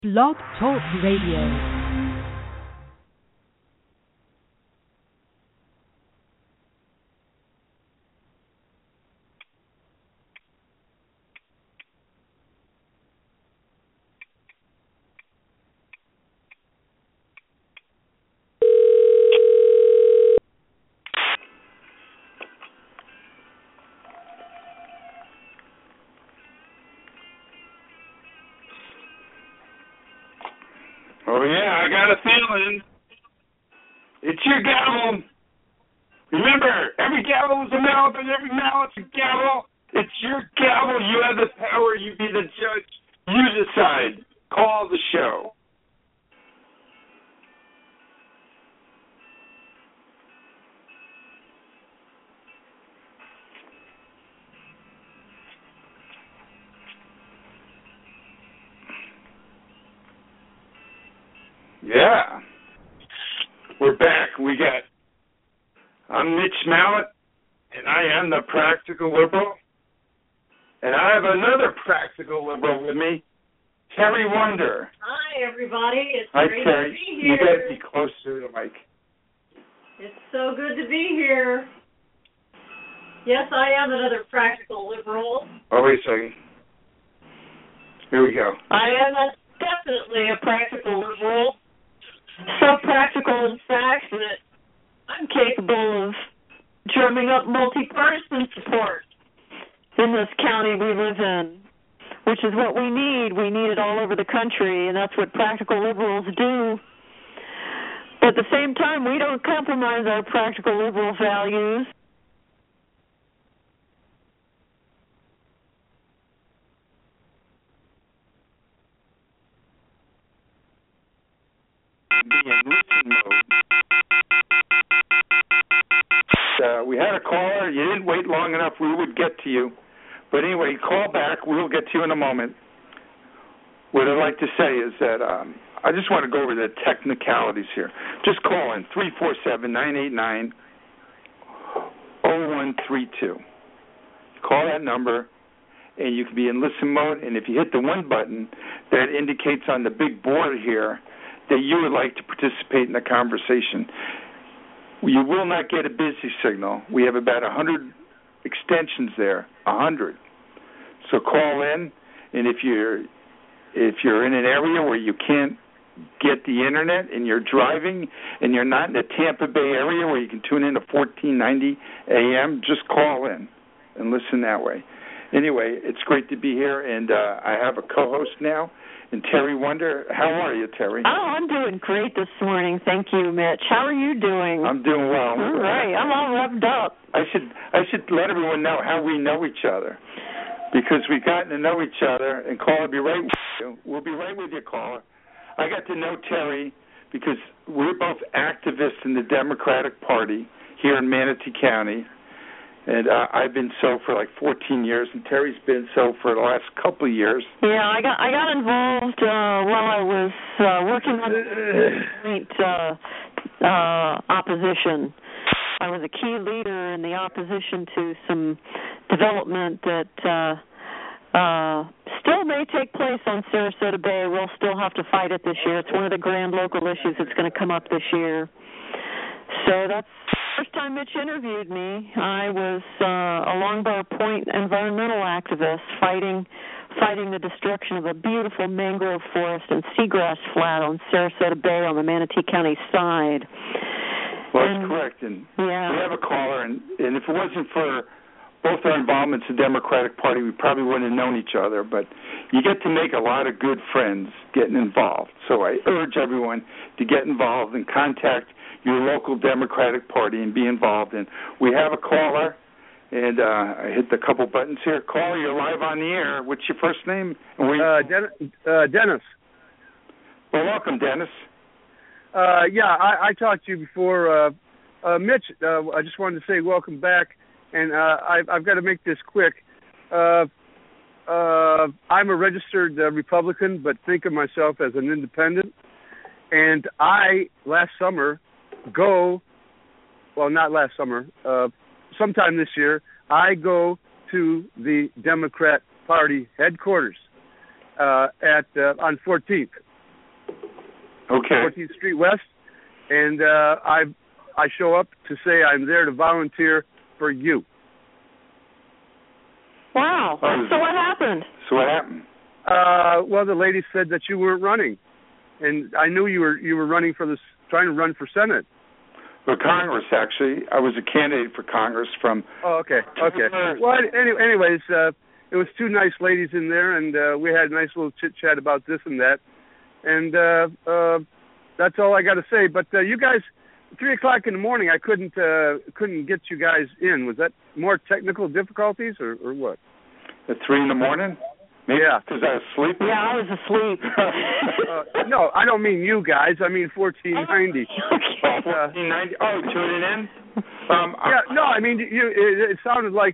Blog Talk Radio. Oh, yeah, I got a feeling. It's your gavel. Remember, every gavel is a mallet, and every mallet's a gavel. It's your gavel. You have the power. You be the judge. You decide. Call the show. Yeah. We're back. I'm Mitch Mallet, and I am the Practical Liberal. And I have another Practical Liberal with me, Terry Wonder. Hi, everybody. It's Hi, great Terry. to be here. You got to be closer to the mic. It's so good to be here. Yes, I am another Practical Liberal. Oh, wait a second. Here we go. I am definitely a Practical Liberal. So practical, in fact, that I'm capable of drumming up multi-partisan support in this county we live in, which is what we need. We need it all over the country, and that's what Practical Liberals do. But at the same time, we don't compromise our Practical Liberal values. Be in listen mode. We had a caller. You didn't wait long enough. We would get to you. But anyway, call back. We'll get to you in a moment. What I'd like to say is that I just want to go over the technicalities here. Just call in 347-989-0132. Call that number, and you can be in listen mode. And if you hit the one button that indicates on the big board here that you would like to participate in the conversation, you will not get a busy signal. We have about 100 extensions there, 100. So call in, and if you're in an area where you can't get the internet and you're driving and you're not in the Tampa Bay area where you can tune in to 1490 AM, just call in and listen that way. Anyway, it's great to be here, and I have a co-host now. And Terry Wonder, how are you, Terry? Oh, I'm doing great this morning. Thank you, Mitch. How are you doing? I'm doing well. All right. I'm all revved up. I should let everyone know how we know each other, because we've gotten to know each other, and caller, be right with you. We'll be right with you, caller. I got to know Terry because we're both activists in the Democratic Party here in Manatee County. And I've been so for like 14 years, and Terry's been so for the last couple of years. Yeah, I got involved while I was working on opposition. I was a key leader in the opposition to some development that still may take place on Sarasota Bay. We'll still have to fight it this year. It's one of the grand local issues that's going to come up this year. So that's the first time Mitch interviewed me. I was a Longbar Point environmental activist fighting the destruction of a beautiful mangrove forest and seagrass flat on Sarasota Bay on the Manatee County side. Well, that's correct. And yeah. We have a caller, and if it wasn't for both our involvements in the Democratic Party, we probably wouldn't have known each other. But you get to make a lot of good friends getting involved. So I urge everyone to get involved and contact your local Democratic Party and be involved. And we have a caller, and I hit a couple buttons here. Caller, you're live on the air. What's your first name? Dennis. Well, welcome, Dennis. I talked to you before. Mitch, I just wanted to say welcome back, and I've got to make this quick. I'm a registered Republican, but think of myself as an independent. And last summer, sometime this year, I go to the Democrat Party headquarters on 14th. Okay. 14th Street West, and I show up to say I'm there to volunteer for you. Wow. So what happened? Well, the lady said that you weren't running, and I knew you were running trying to run for Senate. For Congress, actually. I was a candidate for Congress from... Oh, okay. Well, anyways, it was two nice ladies in there, and we had a nice little chit-chat about this and that. And that's all I got to say. But you guys, 3 o'clock in the morning, I couldn't get you guys in. Was that more technical difficulties or what? At 3 in the morning? Maybe because I was sleeping? Yeah, I was asleep. No, I don't mean you guys. I mean 1490. 1490? Oh, tuning in? No, I mean it sounded like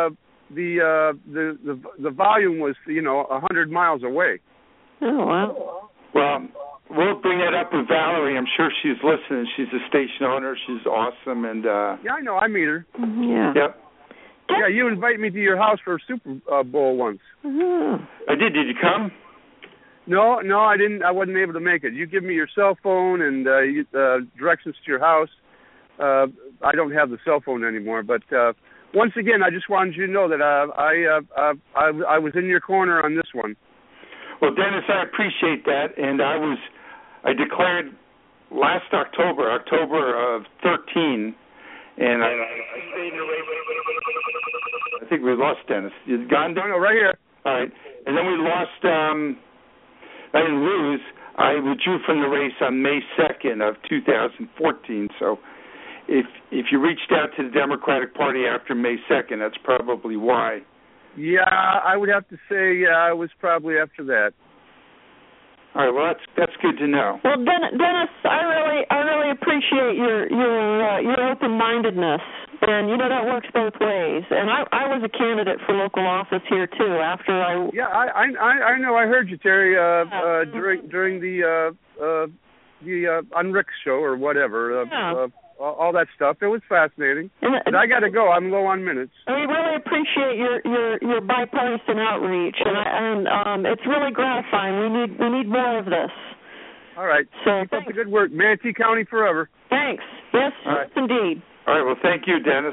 the volume was 100 miles away. Oh wow. Well, we'll bring that up with Valerie. I'm sure she's listening. She's a station owner. She's awesome, and yeah, I know. I meet her. Yeah. Yep. Yeah, you invite me to your house for a Super Bowl once. I did. Did you come? No, I didn't. I wasn't able to make it. You give me your cell phone and directions to your house. I don't have the cell phone anymore. But once again, I just wanted you to know that I was in your corner on this one. Well, Dennis, I appreciate that, and I declared last October of 13, and I stayed in the race. I think we lost Dennis. You gone? No, right here. All right, and then we lost. I didn't lose. I withdrew from the race on May 2nd of 2014. So, if you reached out to the Democratic Party after May 2nd, that's probably why. Yeah, I would have to say it was probably after that. All right, well that's good to know. Well, Dennis, I really appreciate your open-mindedness, and that works both ways. And I was a candidate for local office here too. After I I know. I heard you, Terry, during the on Rick's show or whatever. All that stuff. It was fascinating. But I got to go. I'm low on minutes. We really appreciate your bipartisan outreach, and it's really gratifying. We need more of this. All right. So keep up the good work. Manatee County forever. Thanks. Yes, yes, indeed. All right. Well, thank you, Dennis.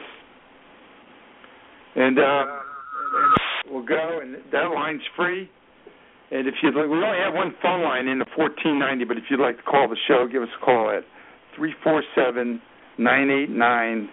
And we'll go, and that line's free. And if you'd like, we only have one phone line in the 1490, but if you'd like to call the show, give us a call at 347-989-0132.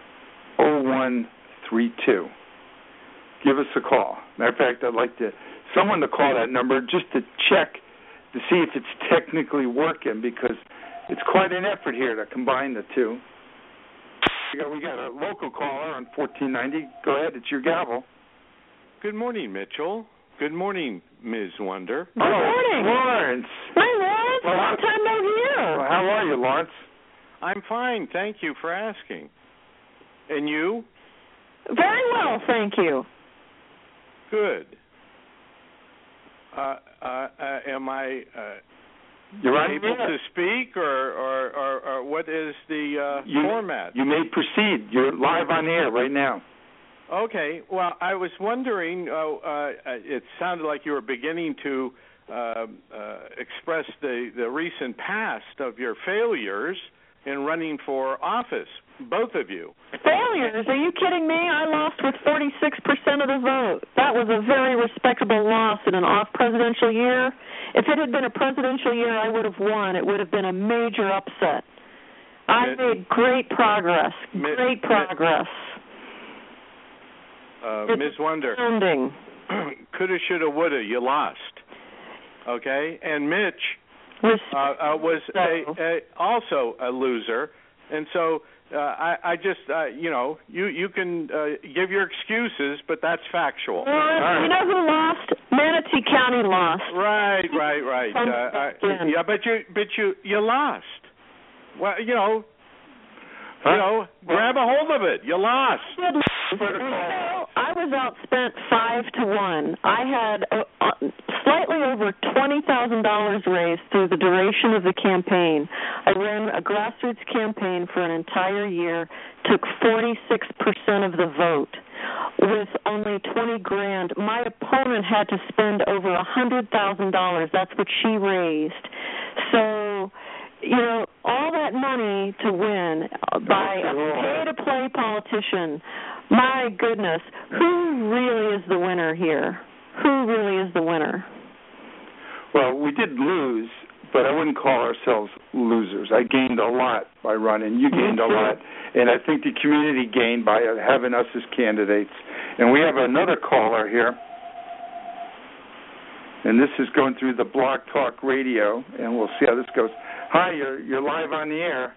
Give us a call. Matter of fact, I'd like someone to call that number just to check to see if it's technically working, because it's quite an effort here to combine the two. We got a local caller on 1490. Go ahead, it's your gavel. Good morning, Mitchell. Good morning, Ms. Wonder. Good morning, Lawrence. Hi, Lawrence. Long time no hear. Well, how are you, Lawrence? I'm fine. Thank you for asking. And you? Very well, thank you. Good. Am I able to speak, or what is the format? You may proceed. You're live on air right now. Okay. Well, I was wondering, it sounded like you were beginning to express the recent past of your failures in running for office, both of you. Failures? Are you kidding me? I lost with 46% of the vote. That was a very respectable loss in an off-presidential year. If it had been a presidential year, I would have won. It would have been a major upset. I made great progress. Great progress. Ms. Wonder, coulda, shoulda, woulda, you lost. Okay? And Mitch was also a loser. And so I just, you can give your excuses, but that's factual. You know who lost? Manatee County lost. Right. Yeah, but you lost. Well, grab a hold of it. You lost. I was outspent 5-1. I had slightly over $20,000 raised through the duration of the campaign. I ran a grassroots campaign for an entire year, took 46% of the vote with only $20,000. My opponent had to spend over $100,000. That's what she raised. So all that money to win by a pay-to-play politician. My goodness, who really is the winner here? Who really is the winner? Well, we did lose, but I wouldn't call ourselves losers. I gained a lot by running. You gained a lot. And I think the community gained by having us as candidates. And we have another caller here. And this is going through the Blog Talk Radio, and we'll see how this goes. Hi, you're live on the air.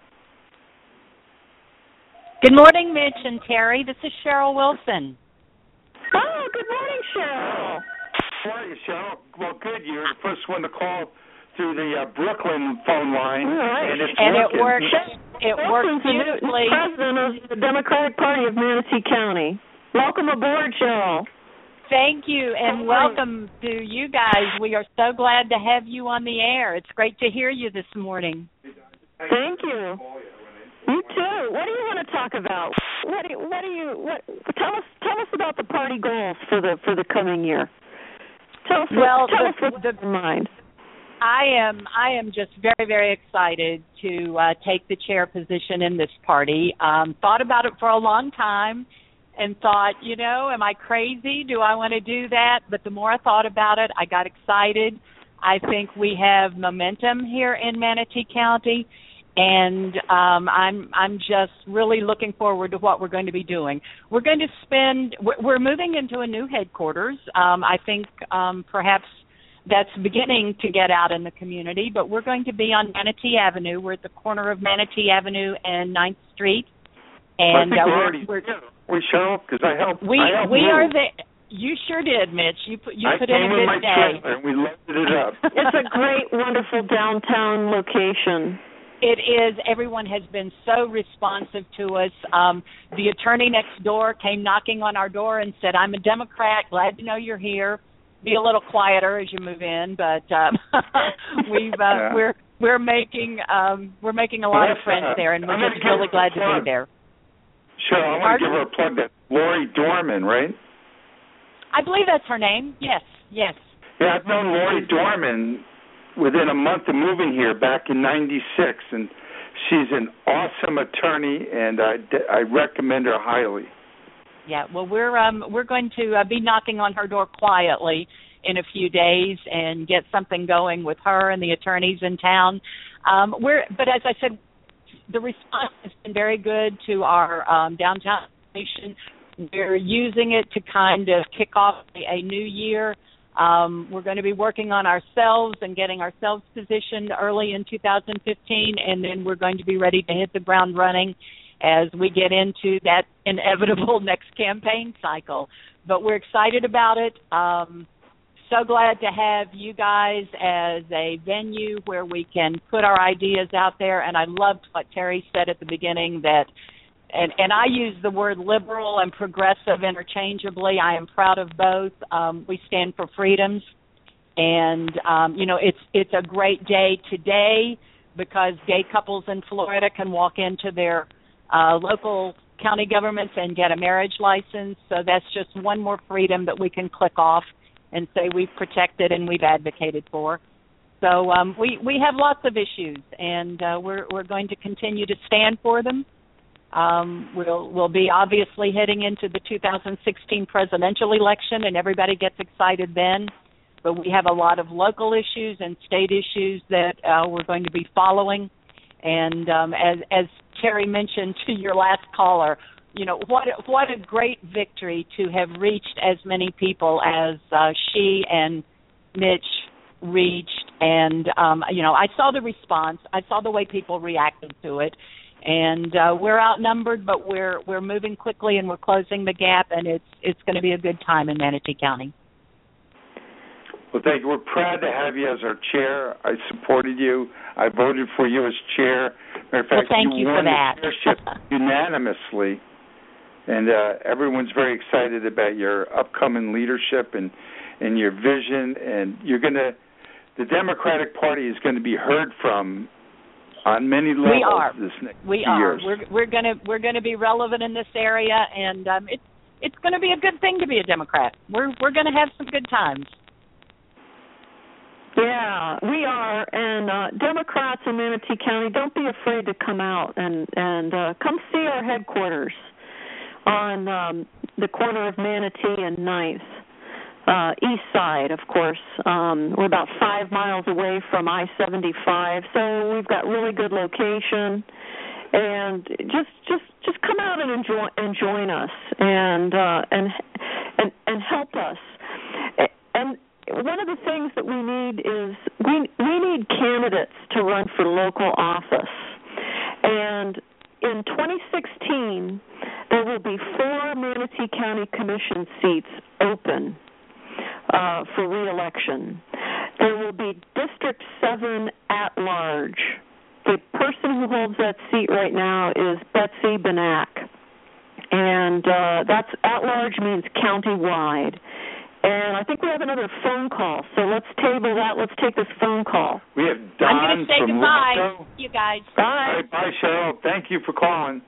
Good morning, Mitch and Terry. This is Cheryl Wilson. Oh, good morning, Cheryl. How are you, Cheryl? Well, good. You're the first one to call through the Brooklyn phone line, right. And it works. It works beautifully. President of the Democratic Party of Manatee County. Welcome aboard, Cheryl. Thank you, and welcome to you guys. We are so glad to have you on the air. It's great to hear you this morning. Thank you. You too. What do you want to talk about? Tell us about the party goals for the coming year. Tell us what's in mind. I am just very, very excited to take the chair position in this party. Thought about it for a long time and thought, am I crazy? Do I want to do that? But the more I thought about it, I got excited. I think we have momentum here in Manatee County, and I'm just really looking forward to what we're going to be doing. We're going to we're moving into a new headquarters. I think perhaps that's beginning to get out in the community, but we're going to be on Manatee Avenue. We're at the corner of Manatee Avenue and 9th Street. And I think we show up because I helped. We are there. You sure did, Mitch. You put in a good day. I came with my trailer and we loaded it up. It's a great, wonderful downtown location. It is. Everyone has been so responsive to us. The attorney next door came knocking on our door and said, "I'm a Democrat. Glad to know you're here. Be a little quieter as you move in." But we're making a lot of friends there, and we're just really glad to be there. Sure, I want to give her a plug. That's Lori Dorman, right? I believe that's her name. Yes. Yeah, I've known Lori Dorman within a month of moving here back in '96, and she's an awesome attorney, and I recommend her highly. Yeah, well, we're going to be knocking on her door quietly in a few days and get something going with her and the attorneys in town. But as I said, the response has been very good to our downtown station. We're using it to kind of kick off a new year. We're going to be working on ourselves and getting ourselves positioned early in 2015, and then we're going to be ready to hit the ground running as we get into that inevitable next campaign cycle. But we're excited about it. So glad to have you guys as a venue where we can put our ideas out there. And I loved what Terry said at the beginning that, and I use the word liberal and progressive interchangeably. I am proud of both. We stand for freedoms. And, it's a great day today because gay couples in Florida can walk into their local county governments and get a marriage license. So that's just one more freedom that we can click off and say we've protected and we've advocated for. So we have lots of issues, and we're going to continue to stand for them. We'll be obviously heading into the 2016 presidential election, and everybody gets excited then. But we have a lot of local issues and state issues that we're going to be following. And as Terry mentioned to your last caller, what a great victory to have reached as many people as she and Mitch reached. And, I saw the response. I saw the way people reacted to it. And we're outnumbered, but we're moving quickly and we're closing the gap, and it's going to be a good time in Manatee County. Well, thank you. We're proud to have you as our chair. I supported you. I voted for you as chair. Matter of fact, thank you won for that. the chairship unanimously. And everyone's very excited about your upcoming leadership and your vision. And the Democratic Party is going to be heard from on many levels this next few years. We're going to be relevant in this area, and it's going to be a good thing to be a Democrat. We're going to have some good times. Yeah, we are, and Democrats in Manatee County, don't be afraid to come out and come see our headquarters on the corner of Manatee and 9th, east side, of course. We're about 5 miles away from I-75, so we've got really good location. And just come out and join us and help us. And one of the things that we need is we need candidates to run for local office. And in 2016, there will be 4 Manatee County Commission seats open for re-election. There will be District 7 at large. The person who holds that seat right now is Betsy Benak. And that's at large means county-wide. And I think we have another phone call, so let's table that. Let's take this phone call. We have Don I'm going to say from goodbye, Largo. you guys. Bye. Bye, Cheryl. Thank you for calling.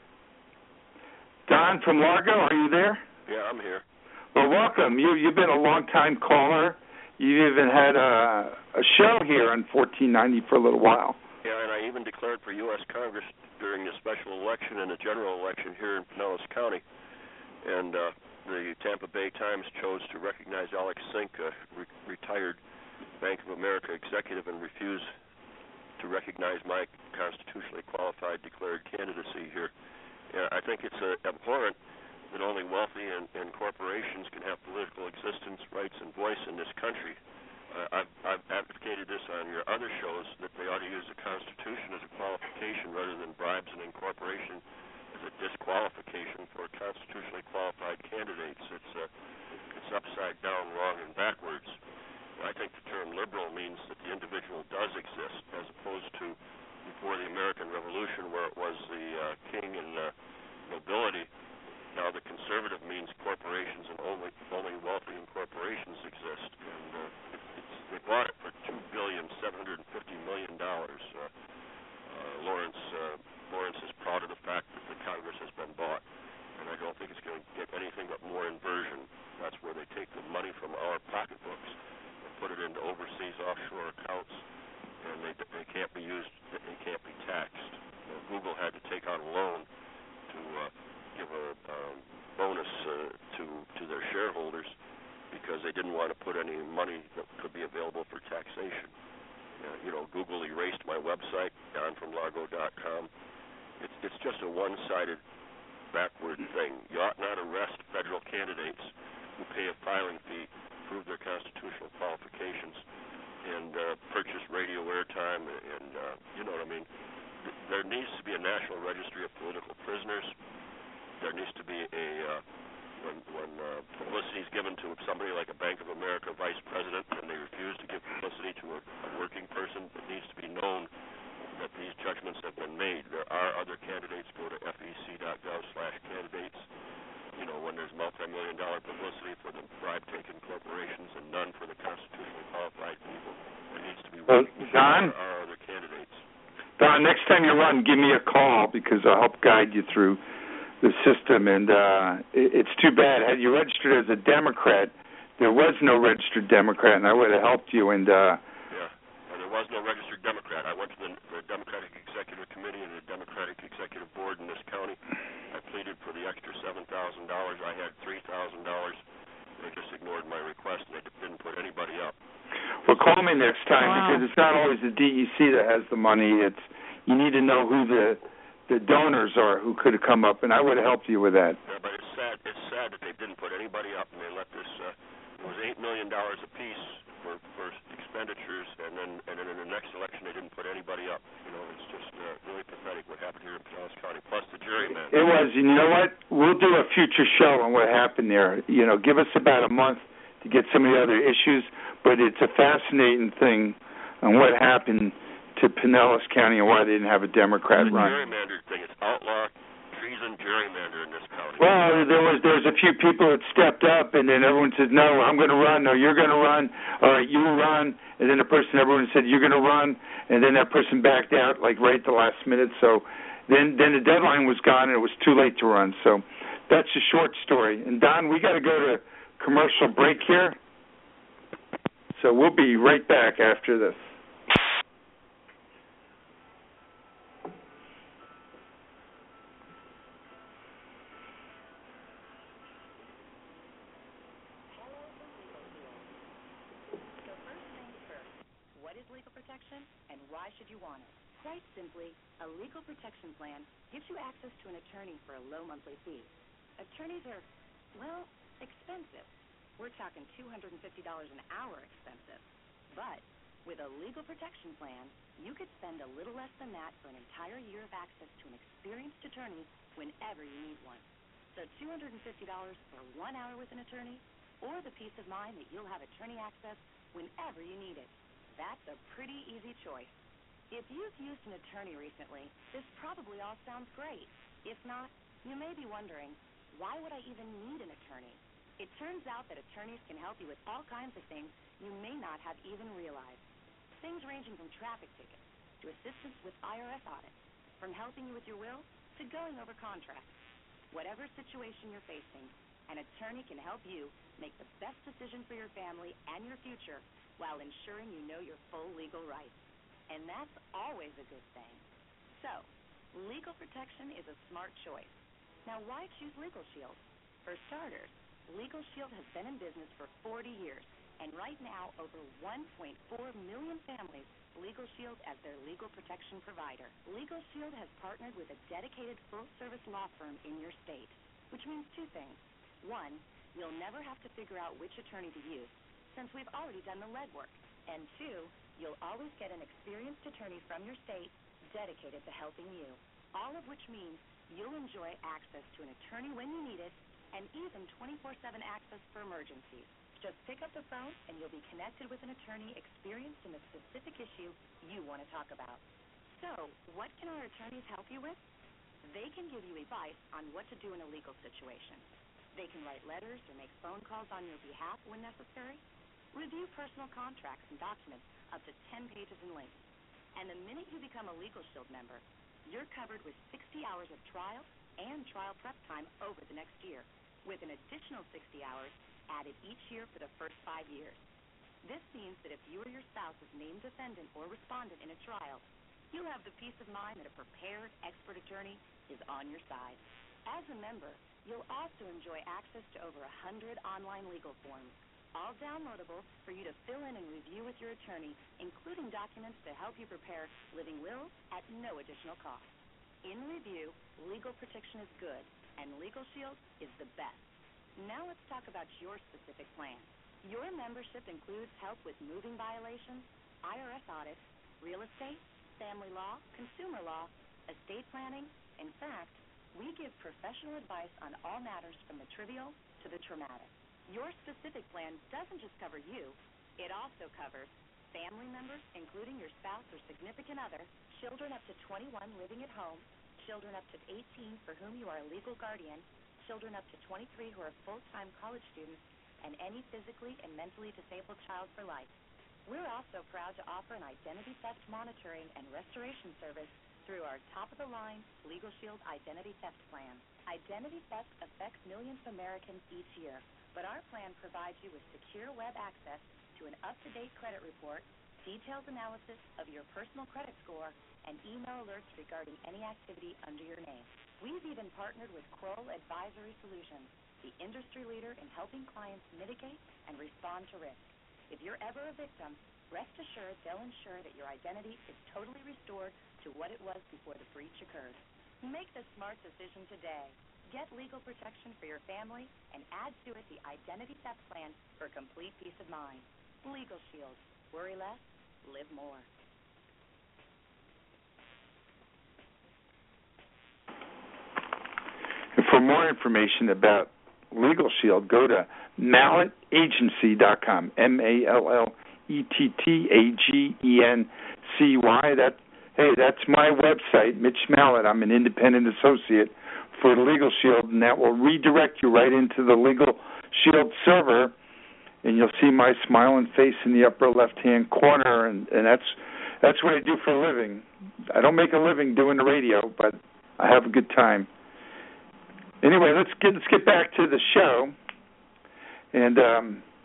Don from Largo, are you there? Yeah, I'm here. Well, welcome. You've been a long-time caller. You even had a show here on 1490 for a little while. Yeah, and I even declared for U.S. Congress during the special election and the general election here in Pinellas County. And the Tampa Bay Times chose to recognize Alex Sink, a retired Bank of America executive, and refuse to recognize my constitutionally qualified declared candidacy here. I think it's abhorrent that only wealthy and corporations can have political existence, rights, and voice in this country. I've advocated this on your other shows, that they ought to use the Constitution as a qualification rather than bribes and incorporation as a disqualification for constitutionally qualified candidates. It's upside down, wrong, and backwards. I think the term liberal means that the individual does exist, as opposed to before the American Revolution, where it was the king and nobility. Now the conservative means corporations, and only wealthy and corporations exist. And they bought it for $2,750,000,000. Lawrence is proud of the fact that the Congress has been bought, and I don't think it's going to get anything but more inversion. That's where they take the money from our pocketbooks and put it into overseas offshore accounts, and they can't be used, they can't be taxed. Google had to take out a loan to give a bonus to their shareholders because they didn't want to put any money that could be available for taxation. Google erased my website, donfromlargo.com. It's just a one-sided, backward thing. You ought not arrest federal candidates who pay a filing fee, prove their constitutional qualifications, and purchase radio airtime, and you know what I mean. There needs to be a national registry of political prisoners. There needs to be when publicity is given to somebody like a Bank of America vice president and they refuse to give publicity to a working person, it needs to be known that these judgments have been made. There are other candidates. Go to fec.gov/candidates. When there's multi-million-dollar publicity for the bribe-taking corporations and none for the constitutionally qualified people, there needs to be recognition Don? there are other candidates. Don, next time you run, give me a call because I'll help guide you through the system. And it's too bad. Had you registered as a Democrat, there was no registered Democrat, and I would have helped you. And there was no registered Democrat. I went to the Democratic Executive Committee and the Democratic Executive Board in this county. I pleaded for the extra $7,000. I had $3,000. They just ignored my request, and they didn't put anybody up. Well, call me next time because it's not always the DEC that has the money. You need to know who the donors are who could have come up, and I would have helped you with that. Yeah, but it's sad that they didn't put anybody up, and they let this. It was $8 million apiece for expenditures, and then in the next election they didn't put anybody up. It's just really pathetic what happened here in Pinellas County. Plus the gerrymandering. It was. You know what? We'll do a future show on what happened there. Give us about a month to get some of the other issues, but it's a fascinating thing on what happened to Pinellas County and why they didn't have a Democrat run. The gerrymander thing, it's outlaw treason gerrymander in this county. Well, there's a few people that stepped up, and then everyone said, no, I'm going to run. No, you're going to run. All right, you run. And then everyone said, you're going to run. And then that person backed out, right at the last minute. So then the deadline was gone, and it was too late to run. So that's a short story. And, Don, we got to go to commercial break here. So we'll be right back after this. And why should you want it? Quite simply, a legal protection plan gives you access to an attorney for a low monthly fee. Attorneys are, well, expensive. We're talking $250 an hour expensive. But with a legal protection plan, you could spend a little less than that for an entire year of access to an experienced attorney whenever you need one. So $250 for 1 hour with an attorney, or the peace of mind that you'll have attorney access whenever you need it. That's a pretty easy choice. If you've used an attorney recently, this probably all sounds great. If not, you may be wondering, why would I even need an attorney? It turns out that attorneys can help you with all kinds of things you may not have even realized. Things ranging from traffic tickets to assistance with IRS audits, from helping you with your will to going over contracts. Whatever situation you're facing, an attorney can help you make the best decision for your family and your future while ensuring you know your full legal rights. And that's always a good thing. So, legal protection is a smart choice. Now, why choose Legal Shield? For starters, Legal Shield has been in business for 40 years, and right now, over 1.4 million families Legal Shield as their legal protection provider. Legal Shield has partnered with a dedicated full-service law firm in your state, which means two things. One, you'll never have to figure out which attorney to use, since we've already done the legwork. And two, you'll always get an experienced attorney from your state dedicated to helping you, all of which means you'll enjoy access to an attorney when you need it, and even 24/7 access for emergencies. Just pick up the phone and you'll be connected with an attorney experienced in the specific issue you want to talk about. So, what can our attorneys help you with? They can give you advice on what to do in a legal situation. They can write letters or make phone calls on your behalf when necessary. Review personal contracts and documents up to 10 pages in length. And the minute you become a Legal Shield member, you're covered with 60 hours of trial and trial prep time over the next year, with an additional 60 hours added each year for the first 5 years. This means that if you or your spouse is named defendant or respondent in a trial, you'll have the peace of mind that a prepared, expert attorney is on your side. As a member, you'll also enjoy access to over 100 online legal forms, all downloadable for you to fill in and review with your attorney, including documents to help you prepare living wills at no additional cost. In review, legal protection is good, and Legal Shield is the best. Now let's talk about your specific plan. Your membership includes help with moving violations, IRS audits, real estate, family law, consumer law, estate planning. In fact, we give professional advice on all matters from the trivial to the traumatic. Your specific plan doesn't just cover you, it also covers family members, including your spouse or significant other, children up to 21 living at home, children up to 18 for whom you are a legal guardian, children up to 23 who are full-time college students, and any physically and mentally disabled child for life. We're also proud to offer an identity theft monitoring and restoration service through our top-of-the-line Legal Shield Identity Theft Plan. Identity theft affects millions of Americans each year, but our plan provides you with secure web access to an up-to-date credit report, detailed analysis of your personal credit score, and email alerts regarding any activity under your name. We've even partnered with Kroll Advisory Solutions, the industry leader in helping clients mitigate and respond to risk. If you're ever a victim, rest assured they'll ensure that your identity is totally restored to what it was before the breach occurred. Make the smart decision today. Get legal protection for your family and add to it the Identity Theft Plan for complete peace of mind. Legal Shield. Worry less, live more. For more information about Legal Shield, go to mallettagency.com, MALLETTAGENCY. That's my website, Mitch Mallett. I'm an independent associate for Legal Shield, and that will redirect you right into the Legal Shield server, and you'll see my smiling face in the upper left-hand corner, and that's what I do for a living. I don't make a living doing the radio, but I have a good time. Anyway, let's get back to the show. And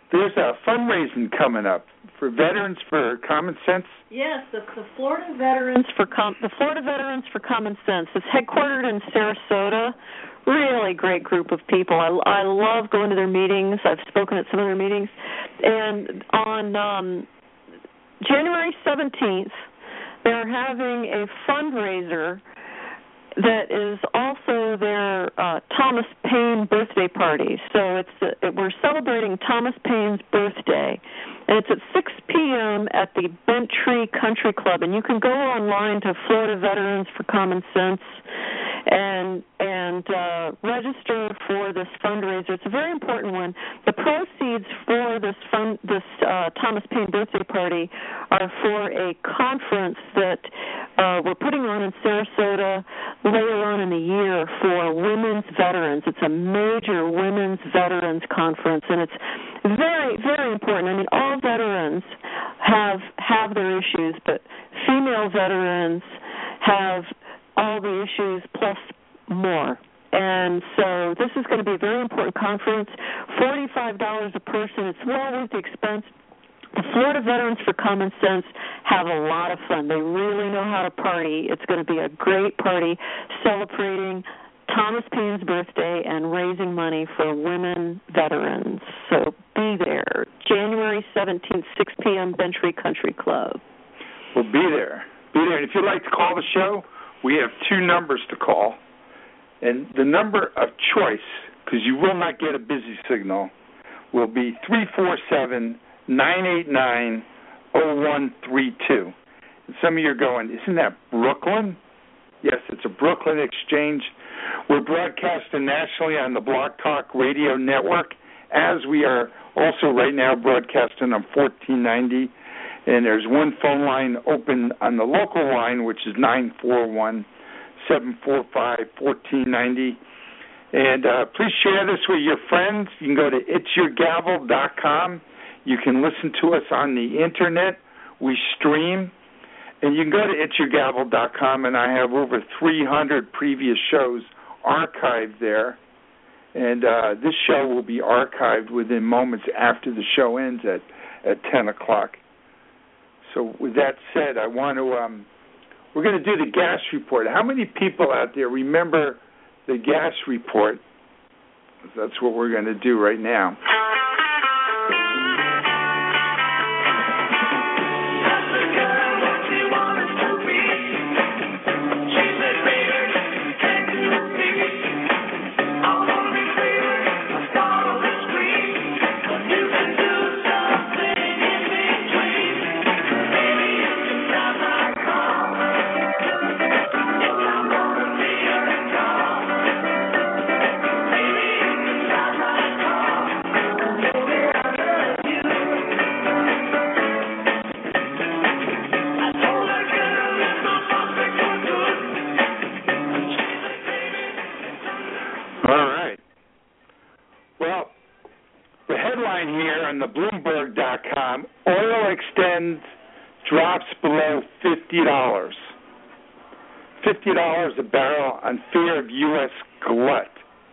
there's a fundraising coming up for Veterans for Common Sense. Yes, the Florida Veterans for Common Sense. It's headquartered in Sarasota. Really great group of people. I love going to their meetings. I've spoken at some of their meetings. And on January 17th, they're having a fundraiser that is also their Thomas Paine birthday party. So we're celebrating Thomas Paine's birthday, and it's at 6 p.m. at the Bent Tree Country Club. And you can go online to Florida Veterans for Common Sense and register for this fundraiser. It's a very important one. The proceeds for this Thomas Paine birthday party are for a conference that we're putting on in Sarasota later on in the year for women's veterans. It's a major women's veterans conference, and it's very, very important. I mean, all veterans have their issues, but female veterans have all the issues plus more. And so this is going to be a very important conference, $45 a person. It's well worth the expense. The Florida Veterans for Common Sense have a lot of fun. They really know how to party. It's going to be a great party celebrating Thomas Paine's birthday and raising money for women veterans. So be there. January 17th, 6 p.m., Bent Tree Country Club. Well, be there. Be there. And if you'd like to call the show, we have 2 numbers to call. And the number of choice, because you will not get a busy signal, will be 347-989-0132. And some of you are going, isn't that Brooklyn? Yes, it's a Brooklyn exchange. We're broadcasting nationally on the Blog Talk Radio Network, as we are also right now broadcasting on 1490. And there's one phone line open on the local line, which is 941-745-1490. And please share this with your friends. You can go to itsyourgavel.com. You can listen to us on the Internet. We stream. And you can go to itsyourgavel.com, and I have over 300 previous shows archived there. And this show will be archived within moments after the show ends at 10 o'clock. So with that said, I want to we're going to do the gas report. How many people out there remember the gas report? That's what we're going to do right now. Bloomberg.com, oil extends, drops below $50. $50 a barrel on fear of U.S. glut.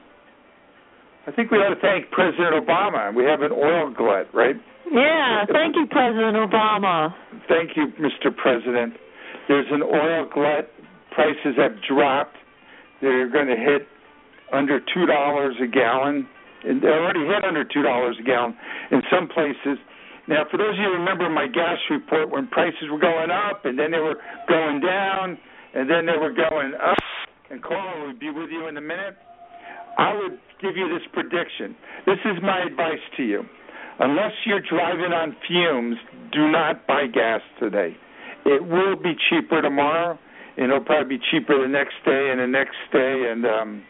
I think we ought to thank President Obama. We have an oil glut, right? Yeah, thank you, President Obama. Thank you, Mr. President. There's an oil glut. Prices have dropped. They're going to hit under $2 a gallon. And they already hit under $2 a gallon in some places. Now, for those of you who remember my gas report, when prices were going up, and then they were going down, and then they were going up, and Carl would be with you in a minute, I would give you this prediction. This is my advice to you. Unless you're driving on fumes, do not buy gas today. It will be cheaper tomorrow, and it'll probably be cheaper the next day and the next day, and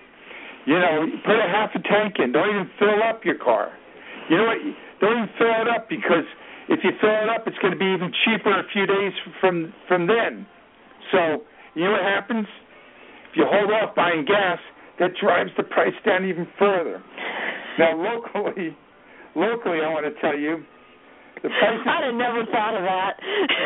put a half a tank in. Don't even fill up your car. You know what? Don't even fill it up, because if you fill it up, it's going to be even cheaper a few days from then. So, you know what happens? If you hold off buying gas, that drives the price down even further. Now, locally, I want to tell you, the price. I'd have never thought of that.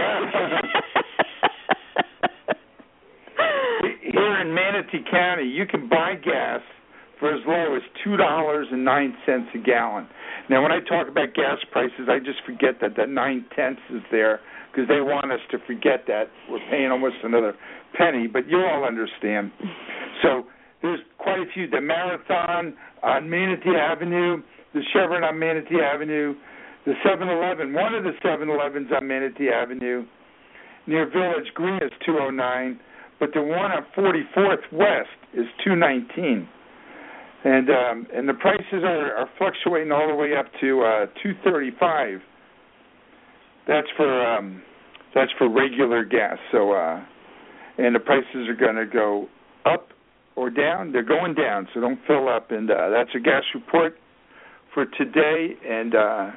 Here in Manatee County, you can buy gas for as low as $2.09 a gallon. Now, when I talk about gas prices, I just forget that 9/10 is there because they want us to forget that. We're paying almost another penny, but you all understand. So there's quite a few. The Marathon on Manatee Avenue, the Chevron on Manatee Avenue, the 7-Eleven, one of the 7-Elevens on Manatee Avenue, near Village Green is $209, but the one on 44th West is $219. And the prices are fluctuating all the way up to $235. That's for regular gas. So and the prices are going to go up or down. They're going down, so don't fill up. And that's a gas report for today. And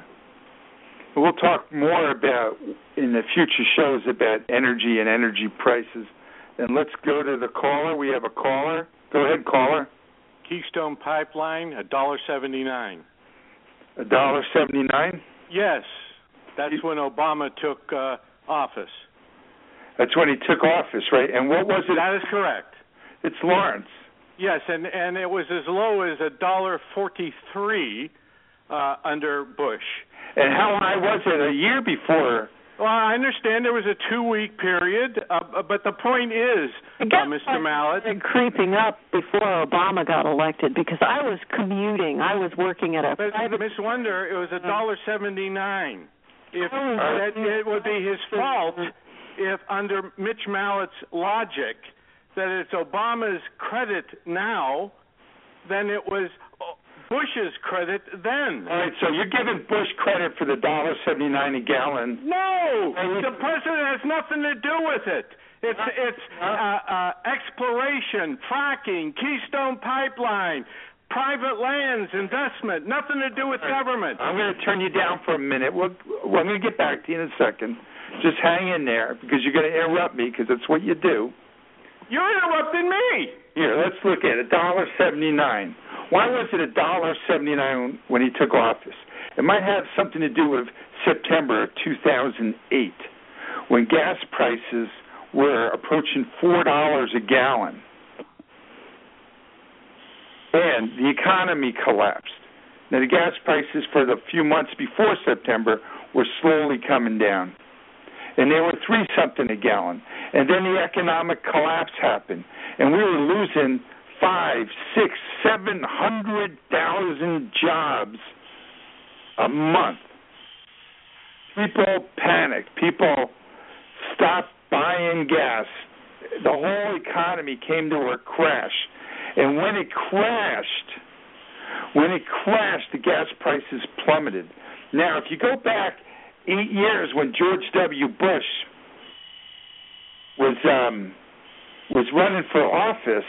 we'll talk more about in the future shows about energy and energy prices. And let's go to the caller. We have a caller. Go ahead, caller. Keystone Pipeline, $1.79. $1.79? Yes, that's when Obama took office. That's when he took office, right? And what was it? That is correct. It's Lawrence. Yes, and it was as low as $1.43 under Bush. And how high was it a year before? Well, I understand there was a 2-week period, but the point is, Mr. Mallet, creeping up before Obama got elected because I was commuting. I was working at a private. Miss Wonder, it was $1.79. It would be his fault if, under Mitch Mallett's logic, that it's Obama's credit now, then it was Bush's credit then. All right, so you're giving Bush credit for the $1.79 a gallon. No, the president has nothing to do with it. It's exploration, fracking, Keystone Pipeline, private lands, investment, nothing to do with government. I'm going to turn you down for a minute. I'm going to get back to you in a second. Just hang in there because you're going to interrupt me because that's what you do. You're interrupting me. Here, let's look at it. $1.79. Why was it $1.79 when he took office? It might have something to do with September of 2008 when gas prices were approaching $4 a gallon. And the economy collapsed. Now, the gas prices for the few months before September were slowly coming down. And they were $3-something a gallon. And then the economic collapse happened. And we were losing 500,000, 600,000, 700,000 jobs a month. People panicked. People stopped buying gas. The whole economy came to a crash. And when it crashed, the gas prices plummeted. Now, if you go back 8 years when George W. Bush was running for office,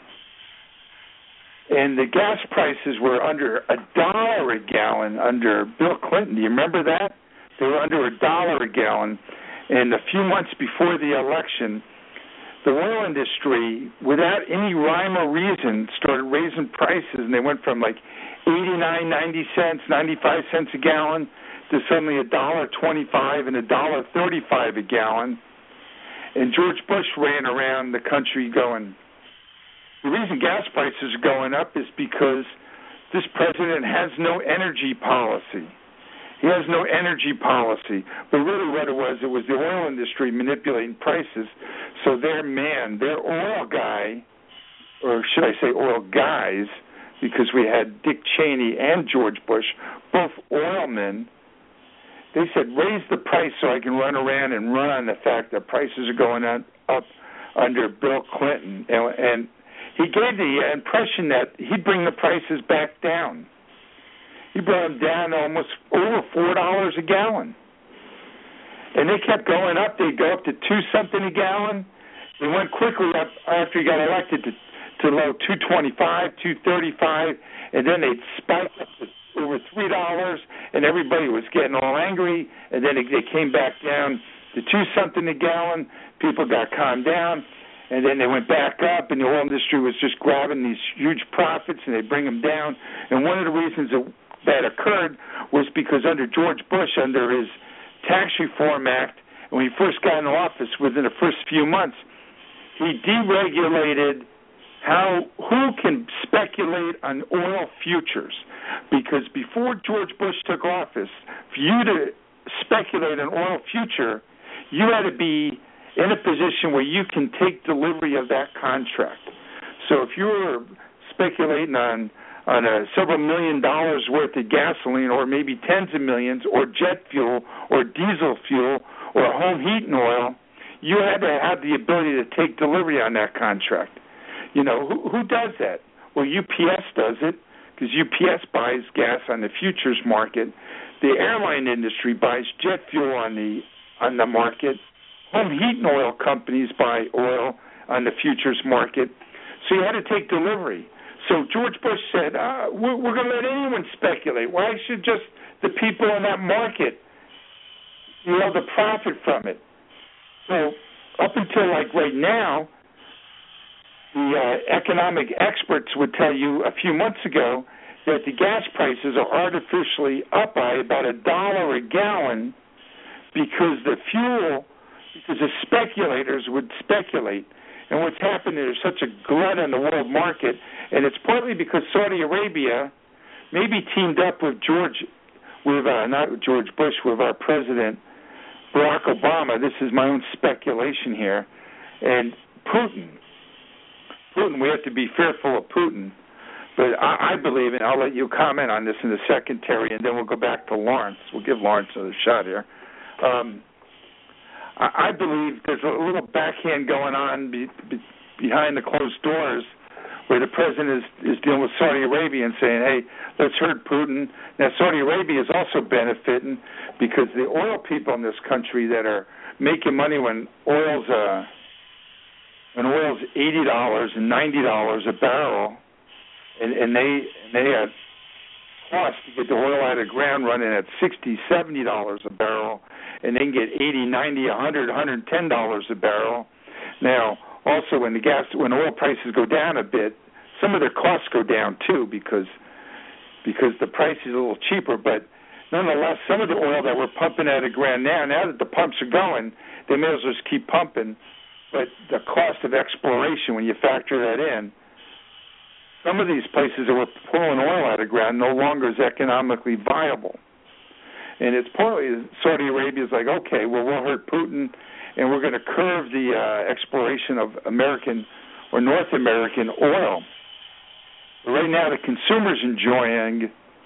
and the gas prices were under $1 a gallon under Bill Clinton. Do you remember that? They were under $1 a gallon. And a few months before the election, the oil industry, without any rhyme or reason, started raising prices, and they went from like 89, 90 cents, 95 cents a gallon to suddenly $1.25 and $1.35 a gallon. And George Bush ran around the country going, the reason gas prices are going up is because this president has no energy policy. He has no energy policy. But really what it was the oil industry manipulating prices. So their oil guy, or should I say oil guys, because we had Dick Cheney and George Bush, both oil men, they said, raise the price so I can run around and run on the fact that prices are going up under Bill Clinton. And he gave the impression that he'd bring the prices back down. He brought them down to almost over $4 a gallon. And they kept going up. They'd go up to $2-something a gallon. They went quickly up after he got elected to low $2.25, $2.35, and then they'd spike up to over $3, and everybody was getting all angry, and then they came back down to $2-something a gallon. People got calmed down, and then they went back up, and the oil industry was just grabbing these huge profits, and they'd bring them down. And one of the reasons that occurred was because under George Bush, under his Tax Reform Act, when he first got in office, within the first few months, he deregulated who can speculate on oil futures? Because before George Bush took office, for you to speculate on oil future, you had to be in a position where you can take delivery of that contract. So if you were speculating on several $1 million worth of gasoline, or maybe tens of millions, or jet fuel, or diesel fuel, or home heating oil, you had to have the ability to take delivery on that contract. You know, who does that? Well, UPS does it, because UPS buys gas on the futures market. The airline industry buys jet fuel on the market. Home heating oil companies buy oil on the futures market. So you had to take delivery. So George Bush said, we're going to let anyone speculate. Why should just the people in that market, the profit from it? So up until like right now, the economic experts would tell you a few months ago that the gas prices are artificially up by about $1 a gallon because the speculators would speculate. And what's happened, there's such a glut in the world market, and it's partly because Saudi Arabia maybe teamed up with not George Bush, with our president, Barack Obama. This is my own speculation here. And Putin, we have to be fearful of Putin. But I believe, and I'll let you comment on this in a second, Terry, and then we'll go back to Lawrence. We'll give Lawrence another shot here. I believe there's a little backhand going on behind the closed doors where the president is dealing with Saudi Arabia and saying, hey, let's hurt Putin. Now, Saudi Arabia is also benefiting because the oil people in this country that are making money when oil's $80 and $90 a barrel, and they have cost to get the oil out of the ground running at $60, $70 a barrel, and they can get $80, $90, $100, $110 a barrel. Now, also when oil prices go down a bit, some of their costs go down too because the price is a little cheaper. But nonetheless, some of the oil that we're pumping out of the ground now that the pumps are going, they may as well just keep pumping. But the cost of exploration, when you factor that in, some of these places that were pulling oil out of the ground no longer is economically viable. And it's partly Saudi Arabia is like, okay, well, we'll hurt Putin, and we're going to curve the exploration of American or North American oil. But right now, the consumer's enjoying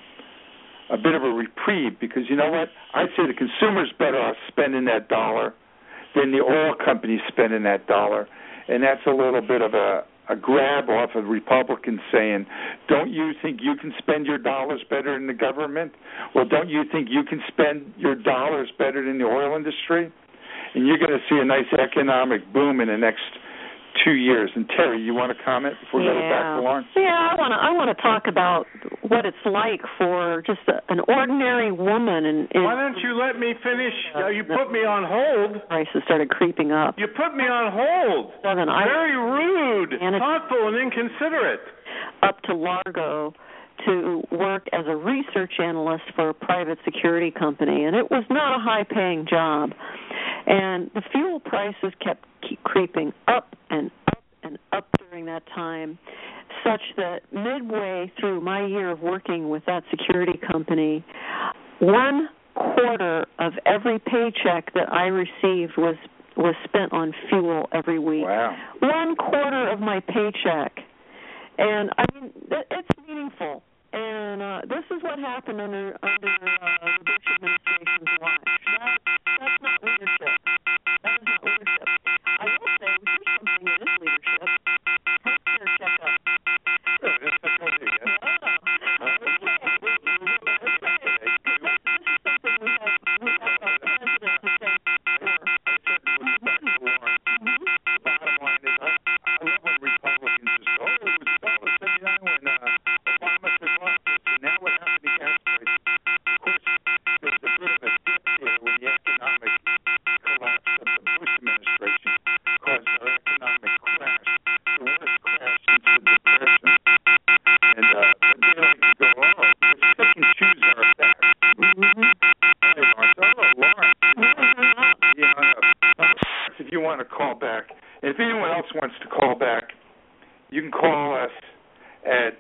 a bit of a reprieve because, you know what? I'd say the consumer's better off spending that dollar than the oil companies spending that dollar. And that's a little bit of a grab off of Republicans saying, don't you think you can spend your dollars better than the government? Well, don't you think you can spend your dollars better than the oil industry? And you're going to see a nice economic boom in the next 2 years. And Terry, you want to comment before we go back to Lawrence? Yeah, I want to talk about what it's like for just an ordinary woman. And why don't you let me finish? You put me on hold. Prices started creeping up. You put me on hold. Very rude, thoughtful, and inconsiderate. Up to Largo to work as a research analyst for a private security company, and it was not a high-paying job. And the fuel prices kept creeping up and up and up during that time, such that midway through my year of working with that security company, 1/4 of every paycheck that I received was spent on fuel every week. Wow. 1/4 of my paycheck. And, I mean, it's meaningful. And this is what happened under the Bush administration's watch. That's not leadership. That is not leadership. I will say, here's something that is leadership. Healthcare checkup. This is something we have a president to say Bottom line is, I love when Republicans just go, it was $1.79 when Obama took office, and now what happened to gas prices? Of course, there's a bit of a dip here when the economic collapse of the Bush administration caused our economic crash, the worst crash since the Depression. And they like to go, let's pick and choose our facts. Lawrence, if you want to call back, and if anyone else wants to call back, you can call us at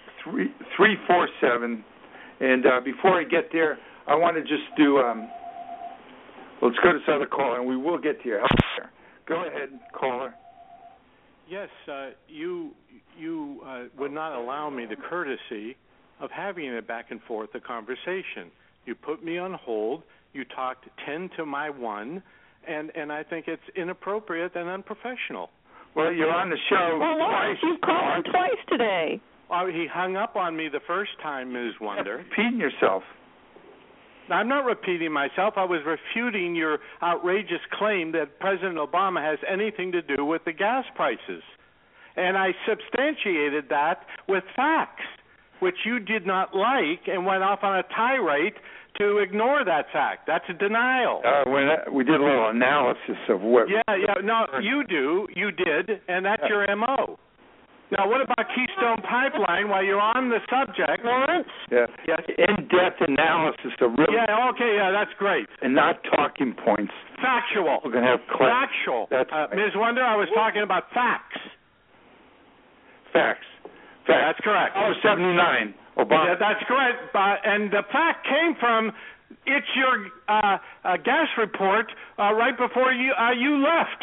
347. And before I get there, I want to just do. Let's go to this other caller, and we will get to your health care. Go ahead, caller. Yes, you would not allow me the courtesy of having a back and forth a conversation. You put me on hold. You talked 10 to my 1, and I think it's inappropriate and unprofessional. Well, you're on the show twice. You've called him twice today. He hung up on me the first time, Ms. Wonder. You're repeating yourself. I'm not repeating myself. I was refuting your outrageous claim that President Obama has anything to do with the gas prices. And I substantiated that with facts, which you did not like and went off on a tirade to ignore that fact. That's a denial. We did a little analysis of what... Yeah, no, you did, and that's your M.O. Now, what about Keystone Pipeline while you're on the subject? Lawrence? Yeah. Yes. In-depth analysis of real... Yeah, okay, that's great. And not talking points. Factual. We're going to have... Factual. That's right. Ms. Wonder, I was talking about facts. Facts. That's correct. $79. Obama. Yeah, that's correct. And the fact came from... It's your gas report right before you left.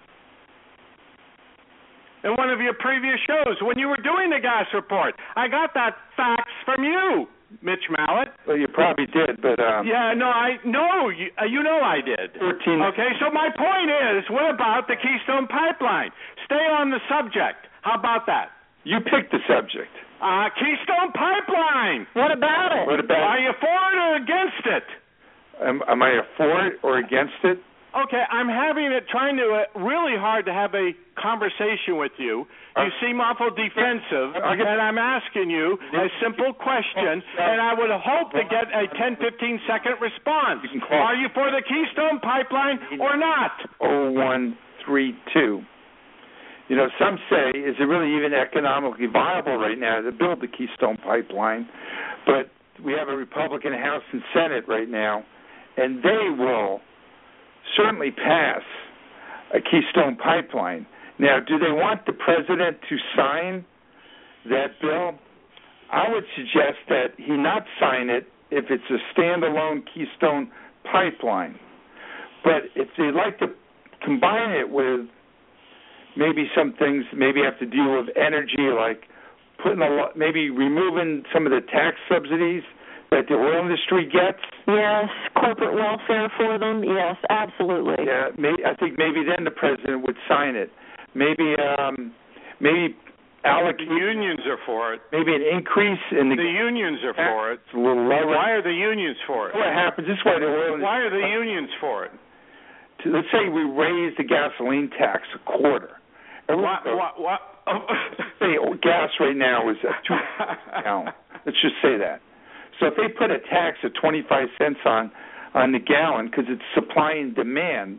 In one of your previous shows, when you were doing the gas report. I got that facts from you, Mitch Mallett. Well, you probably did, but... Yeah, no, you know I did. 14. Okay, so my point is, what about the Keystone Pipeline? Stay on the subject. How about that? You picked the subject. Keystone Pipeline. What about it? Are you for it or against it? Am I for it or against it? Okay, I'm trying to really hard to have a conversation with you. You seem awful defensive, and I'm asking you a simple question, and I would hope to get a 10, 15-second response. Are you for the Keystone Pipeline or not? 0132. You know, some say, is it really even economically viable right now to build the Keystone Pipeline? But we have a Republican House and Senate right now, and they will certainly pass a Keystone Pipeline. Now, do they want the president to sign that bill? I would suggest that he not sign it if it's a standalone Keystone Pipeline. But if they'd like to combine it with maybe some things maybe have to deal with energy, like maybe removing some of the tax subsidies that the oil industry gets. Yes, corporate welfare for them. Yes, absolutely. Yeah, I think maybe then the president would sign it. Maybe allocate. The unions are for it. Maybe an increase in the unions are for it. It's a little lower. Why are the unions for it? What happens? This is why the oil. Why are the unions for it? Let's say we raise the gasoline tax a quarter. What? Say gas right now is at $2 gallon. Let's just say that. So if they put a tax of 25 cents on the gallon because it's supply and demand,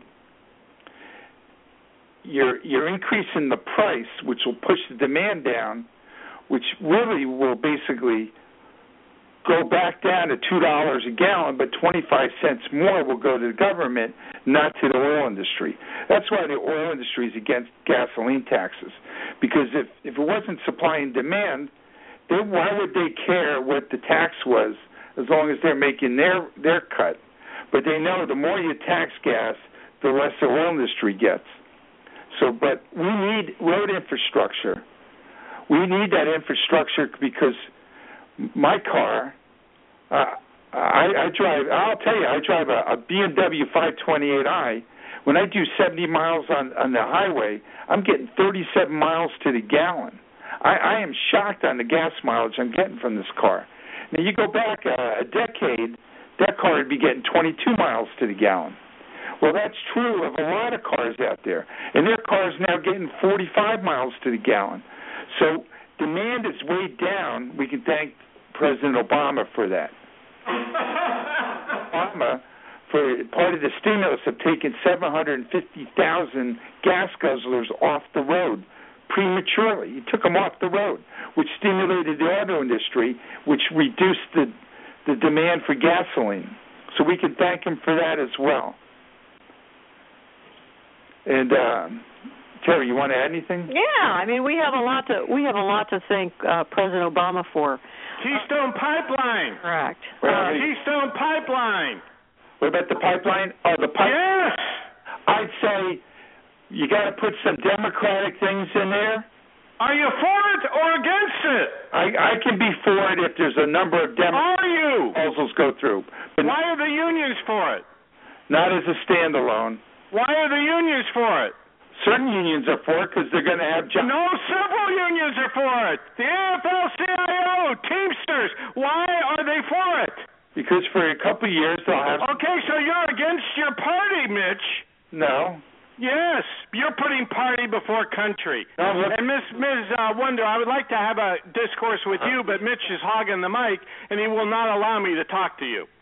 you're increasing the price, which will push the demand down, which really will basically go back down to $2 a gallon, but 25 cents more will go to the government, not to the oil industry. That's why the oil industry is against gasoline taxes, because if it wasn't supply and demand, then why would they care what the tax was as long as they're making their cut? But they know the more you tax gas, the less the oil industry gets. So, but we need road infrastructure. We need that infrastructure because my car, I drive a BMW 528i. When I do 70 miles on the highway, I'm getting 37 miles to the gallon. I am shocked on the gas mileage I'm getting from this car. Now, you go back a decade, that car would be getting 22 miles to the gallon. Well, that's true of a lot of cars out there. And their cars now getting 45 miles to the gallon. So demand is way down. We can thank President Obama for that. Obama, for part of the stimulus, have taken 750,000 gas guzzlers off the road prematurely. He took them off the road, which stimulated the auto industry, which reduced the demand for gasoline. So we can thank him for that as well. And Terry, you want to add anything? Yeah, I mean we have a lot to thank President Obama for. Keystone Pipeline. Correct. Keystone Pipeline. What about the pipeline? Oh, the pipeline. Yes. I'd say you got to put some democratic things in there. Are you for it or against it? I can be for it if there's a number of proposals go through. But why are the unions for it? Not as a standalone. Why are the unions for it? Certain unions are for it because they're going to have jobs. No, several unions are for it. The AFL-CIO, Teamsters. Why are they for it? Because for a couple of years they'll have... Okay, so you're against your party, Mitch. No. Yes, you're putting party before country. No, and Ms. Wonder, I would like to have a discourse with you, but Mitch is hogging the mic, and he will not allow me to talk to you.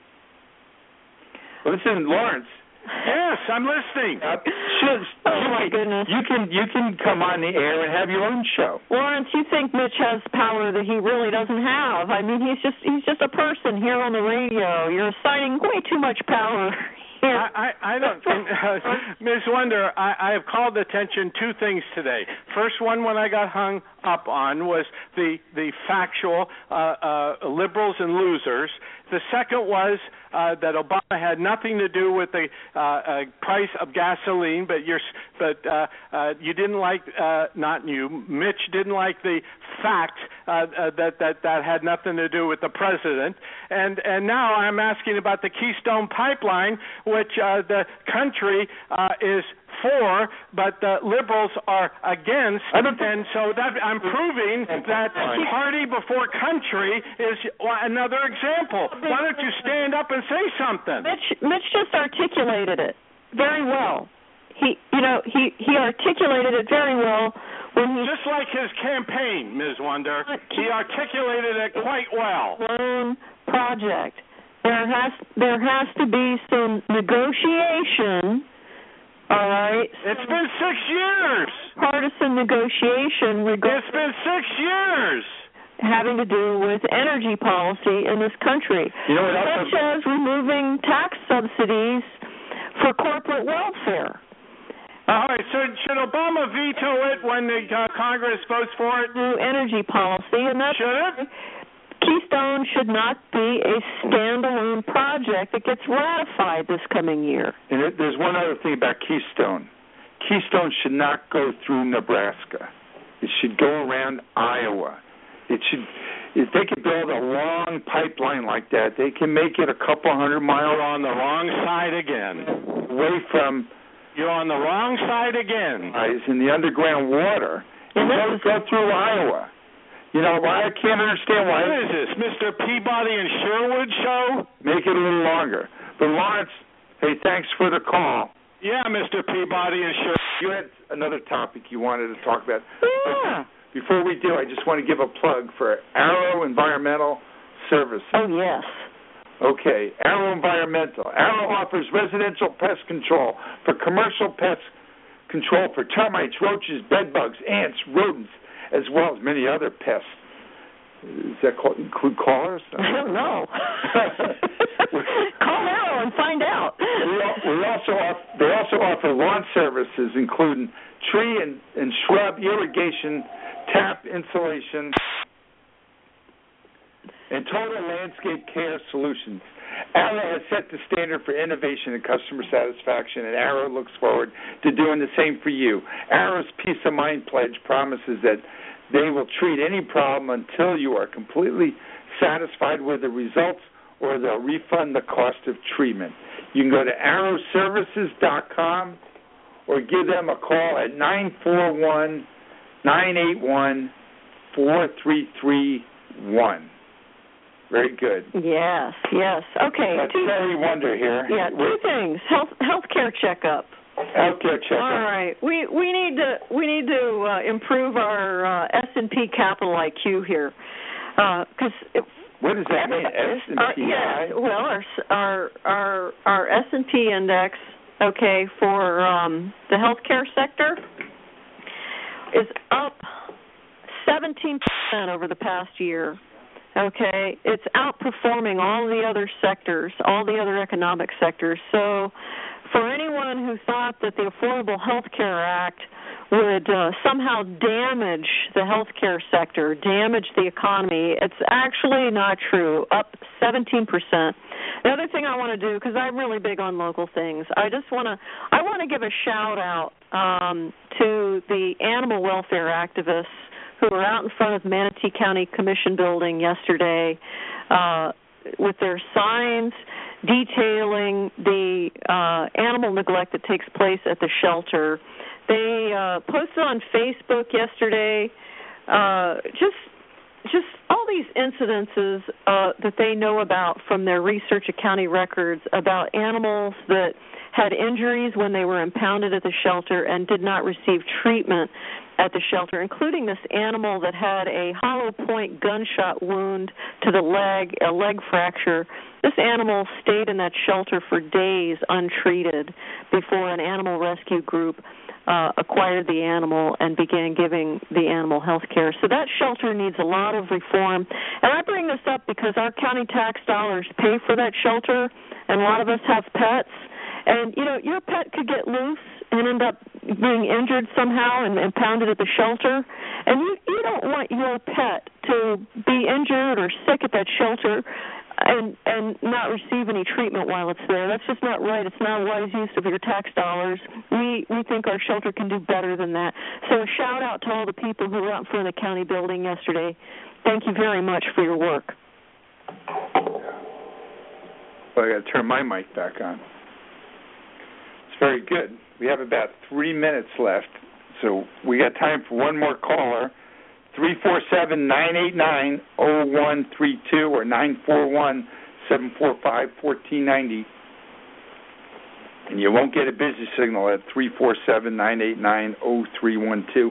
Listen, Lawrence. Yes, I'm listening. Oh my goodness! You can come on the air and have your own show. Lawrence, you think Mitch has power that he really doesn't have? I mean, he's just a person here on the radio. You're assigning way too much power. I don't think, Ms. Wonder, I have called attention two things today. First one, when I got hung up on, was the factual liberals and losers. The second was that Obama had nothing to do with the price of gasoline, but you didn't like, not you, Mitch didn't like the fact that had nothing to do with the president. And now I'm asking about the Keystone Pipeline, which the country is for, but the liberals are against, and so that I'm proving that party before country is another example. Why don't you stand up and say something? Mitch just articulated it very well. He articulated it very well when he just like his campaign, Ms. Wonder. He articulated it quite well. Project. There has to be some negotiation. All right. It's been 6 years. Partisan negotiation. It's been 6 years. Having to do with energy policy in this country. Such as removing tax subsidies for corporate welfare. All right, so should Obama veto it when the Congress votes for it? New energy policy. And that's should it? Keystone should not be a standalone project that gets ratified this coming year. And there's one other thing about Keystone. Keystone should not go through Nebraska. It should go around Iowa. If they could build a long pipeline like that, they can make it a couple 100 miles. You're on the wrong side again. Away from... You're on the wrong side again. It's in the underground water. And go through Iowa. You know, I can't understand why... What is this, Mr. Peabody and Sherwood show? Make it a little longer. But Lawrence, hey, thanks for the call. Yeah, Mr. Peabody and Sherwood. You had another topic you wanted to talk about. Yeah. Before we do, I just want to give a plug for Arrow Environmental Services. Oh, yes. Okay, Arrow Environmental. Arrow offers residential pest control for commercial pest control for termites, roaches, bedbugs, ants, rodents, as well as many other pests. Does that include callers? I don't know. Call Arrow and find out. They also offer lawn services, including tree and shrub irrigation, tap insulation, and total landscape care solutions. Arrow has set the standard for innovation and customer satisfaction, and Arrow looks forward to doing the same for you. Arrow's Peace of Mind pledge promises that they will treat any problem until you are completely satisfied with the results, or they'll refund the cost of treatment. You can go to arrowservices.com or give them a call at 941-981-4331. Very good. Yes. Okay. That's Terry Wonder here. Yeah, two things. Healthcare checkup. Healthcare checkup. All right. We need to improve our S&P capital IQ here, because what does that mean? S&P? Yeah. Well, our S&P index, okay, for the healthcare sector is up 17% over the past year. Okay, it's outperforming all the other sectors, all the other economic sectors. So for anyone who thought that the Affordable Health Care Act would somehow damage the healthcare sector, damage the economy. It's actually not true. Up 17%. The other thing I want to do, because I'm really big on local things, I want to give a shout out to the animal welfare activists who were out in front of Manatee County Commission building yesterday with their signs detailing the animal neglect that takes place at the shelter. They posted on Facebook yesterday just all these incidences that they know about from their research of county records about animals that had injuries when they were impounded at the shelter and did not receive treatment at the shelter, including this animal that had a hollow point gunshot wound to the leg, a leg fracture. This animal stayed in that shelter for days untreated before an animal rescue group acquired the animal and began giving the animal health care. So that shelter needs a lot of reform. And I bring this up because our county tax dollars pay for that shelter, and a lot of us have pets. And, you know, your pet could get loose and end up being injured somehow and impounded at the shelter. And you don't want your pet to be injured or sick at that shelter and not receive any treatment while it's there. That's just not right. It's not a wise use of your tax dollars. We think our shelter can do better than that. So a shout-out to all the people who were out in front of the county building yesterday. Thank you very much for your work. Well, I got to turn my mic back on. It's very good. We have about 3 minutes left, so we got time for one more caller. 347-989-0132 or 941-745-1490. And you won't get a busy signal at 347-989-0312.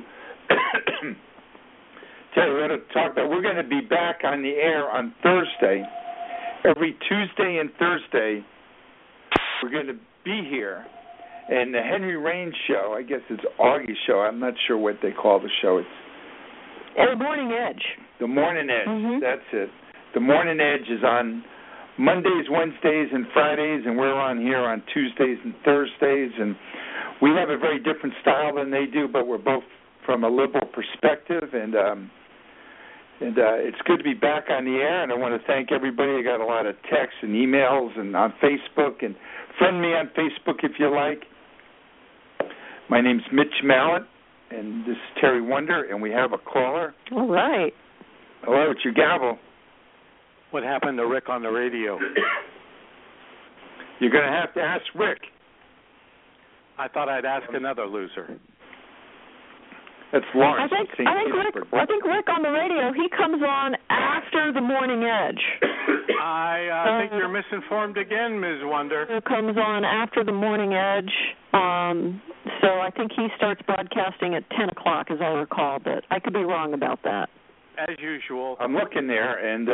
We're going to be back on the air on Thursday. Every Tuesday and Thursday, we're going to be here. And the Henry Raines Show, I guess it's Augie's show. I'm not sure what they call the show. It's The Morning Edge. The Morning Edge, mm-hmm. That's it. The Morning Edge is on Mondays, Wednesdays, and Fridays, and we're on here on Tuesdays and Thursdays. And we have a very different style than they do, but we're both from a liberal perspective. And it's good to be back on the air, and I want to thank everybody. I got a lot of texts and emails and on Facebook. And friend me on Facebook if you like. My name's Mitch Mallett. And this is Terry Wonder, and we have a caller. All right. Hello, it's your gavel. What happened to Rick on the radio? You're going to have to ask Rick. I thought I'd ask another loser. That's Lawrence. I think Rick on the radio, he comes on after the Morning Edge. I think you're misinformed again, Ms. Wonder. He comes on after the Morning Edge. So I think he starts broadcasting at 10 o'clock, as I recall, but I could be wrong about that. As usual. I'm looking there, and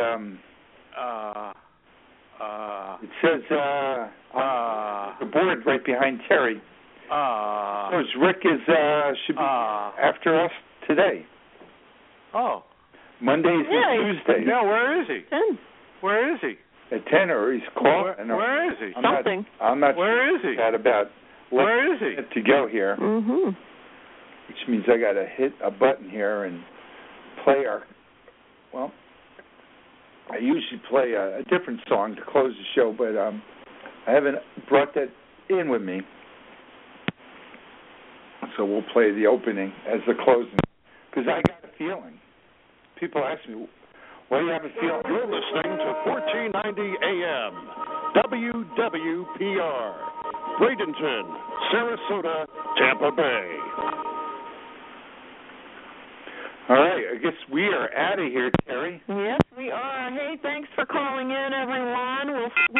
it says on the board right behind Terry. Rick should be after us today. Oh. Mondays and Tuesdays. Yeah, where is he? 10. Where is he? At 10, or he's calling. Where is he? Something. I'm not where sure. Is he? Got about where is he? To go here. Mm-hmm. Which means I got to hit a button here and play I usually play a different song to close the show, but I haven't brought that in with me. So we'll play the opening as the closing. Because I got a feeling. People ask me, what do you have a feeling? You're listening to 1490 AM, WWPR, Bradenton, Sarasota, Tampa Bay. All right, I guess we are out of here, Terry. Yes, we are. Hey, thanks for calling in, everyone.